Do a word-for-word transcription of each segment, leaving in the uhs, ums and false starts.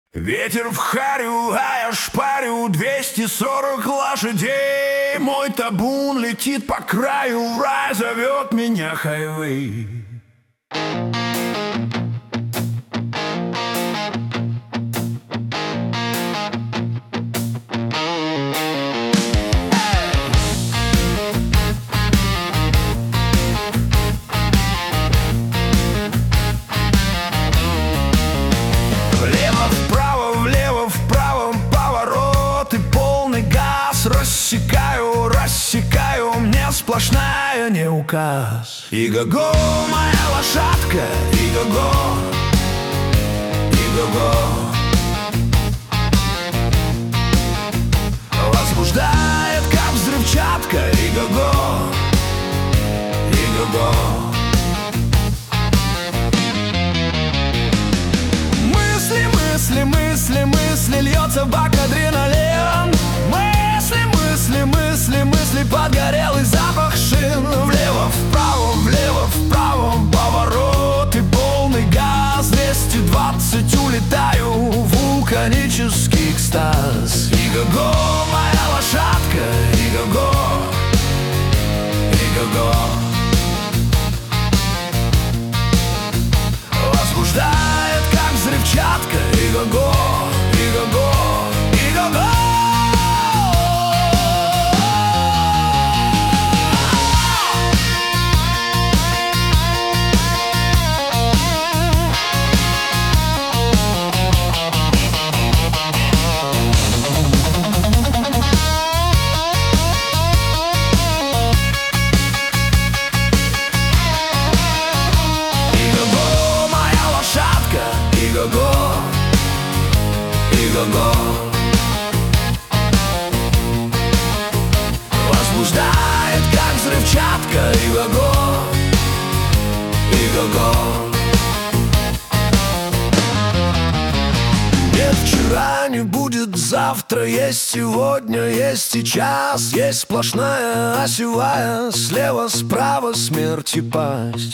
Ветер в харю, а я шпарю двести сорок лошадей. Мой табун летит по краю, в рай зовет меня хайвей. Рассекаю, рассекаю, мне сплошная не указ. И-го-го, моя лошадка, и-го-го, и-го-го. Возбуждает, как взрывчатка, и-го-го, и-го-го. Мысли, мысли, мысли, мысли, льется в бак адреналин. Мысли, мысли, мысли, подгорелый запах шин. Влево, вправо, влево, вправо, поворот и полный газ. Двести двадцать улетаю в вулканический экстаз. И-го-го, моя лошадка, и-го-го, и-го-го. Возбуждает, как взрывчатка, и-го-го, и-го-го, и-го-го. И-го-го, и-го-го. Возбуждает, как взрывчатка, и-го-го, и-го-го. Нет вчера, не будет завтра, есть сегодня, есть сейчас. Есть сплошная осевая, слева, справа смерть и пасть.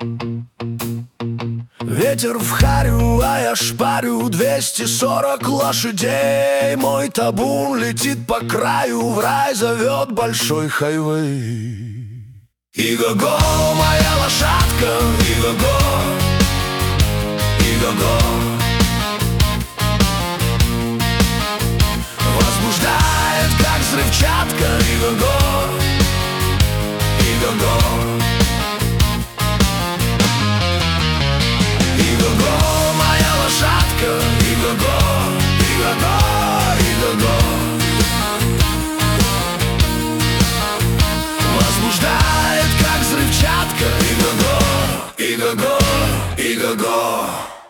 Ветер в харю, а я шпарю двести сорок лошадей. Мой табун летит по краю, в рай зовет большой хайвей. И-го-го, моя лошадка, и-го-го, и-го-го. Возбуждает, как взрывчатка, и-го-го, и-го-го. И-го-го, моя лошадка, и-го-го, и-го-го, и-го-го. Возбуждает, как взрывчатка, и-го-го, и-го-го, и-го-го.